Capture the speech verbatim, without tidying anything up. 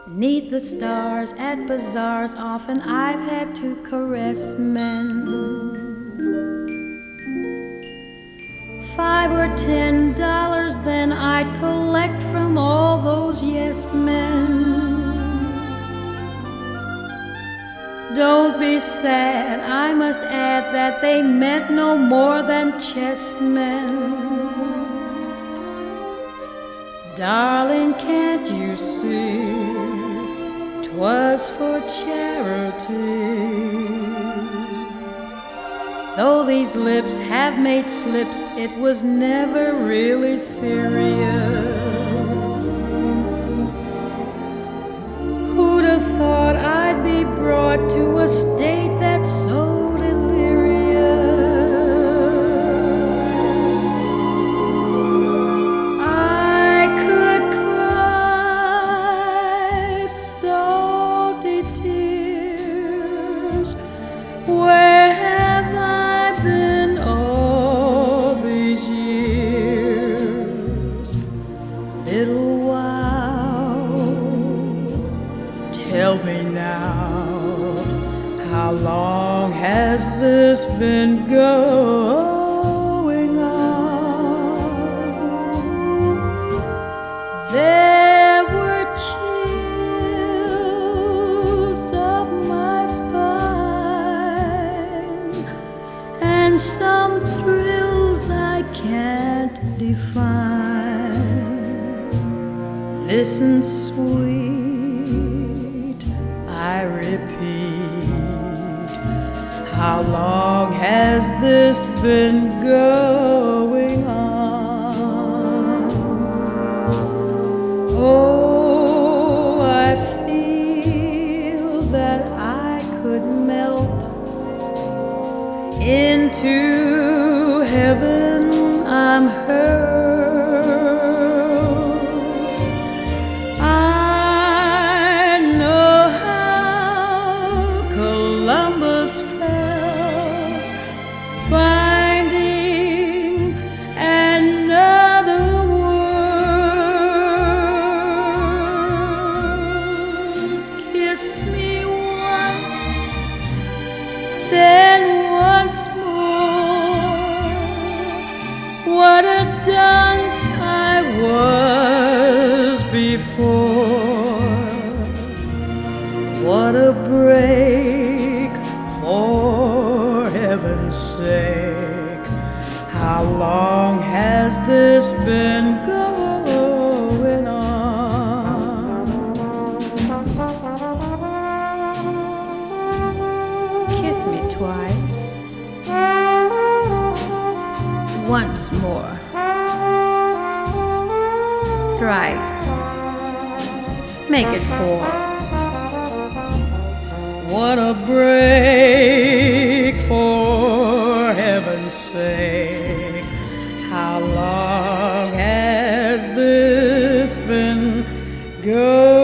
'Neath the stars at bazaars, often I've had to caress men. Five or ten dollars then I'd collect from all those yes men. Don't be sad, I must add that they meant no more than chessmen. Darling, can't you see, 'twas for charity. Though these lips have made slips, it was never really serious. Who'd have thought I'd be brought to a state that's so delirious? I could cry salty tears. Where have I been all these years? Little while, tell me now, how long has this been going on? There were chills of my spine, and some thrills I can't define. Listen, sweet, I repeat, how long has this been going on? Oh, I feel that I could melt into heaven. I'm hurt. Columbus felt finding another world. Kiss me once, then once more. What a dunce I was before. What a break, for heaven's sake. How long has this been going on? Kiss me twice, once more, thrice, make it four. What a break, for heaven's sake. How long has this been going?